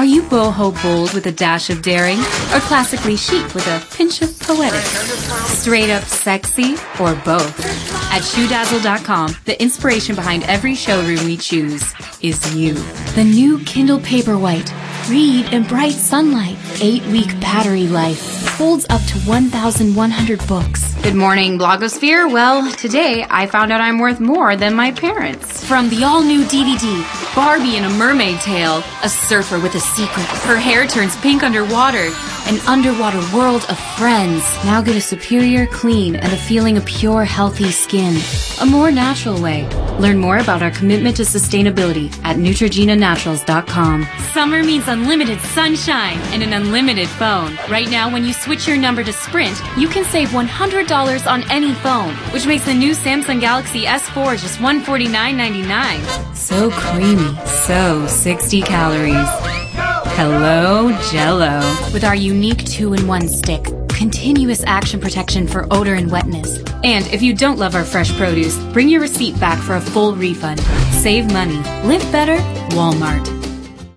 Are you boho bold with a dash of daring, or classically chic with a pinch of poetic? Straight up sexy, or both? At ShoeDazzle.com, the inspiration behind every showroom we choose is you. The new Kindle Paperwhite. Read in bright sunlight. 8-week battery life. Holds up to 1,100 books. Good morning, blogosphere. Well, today I found out I'm worth more than my parents. From the all-new DVD, Barbie in a Mermaid Tale, a surfer with a secret. Her hair turns pink underwater. An underwater world of friends. Now get a superior clean and a feeling of pure, healthy skin. A more natural way. Learn more about our commitment to sustainability at NeutrogenaNaturals.com. Summer means unlimited sunshine and an unlimited phone. Right now, when you switch your number to Sprint, you can save $100 on any phone, which makes the new Samsung Galaxy S4 just $149.99. So creamy, so 60 calories. Hello, Jell-O. With our unique 2-in-1 stick, continuous action protection for odor and wetness. And if you don't love our fresh produce, bring your receipt back for a full refund. Save money. Live better. Walmart.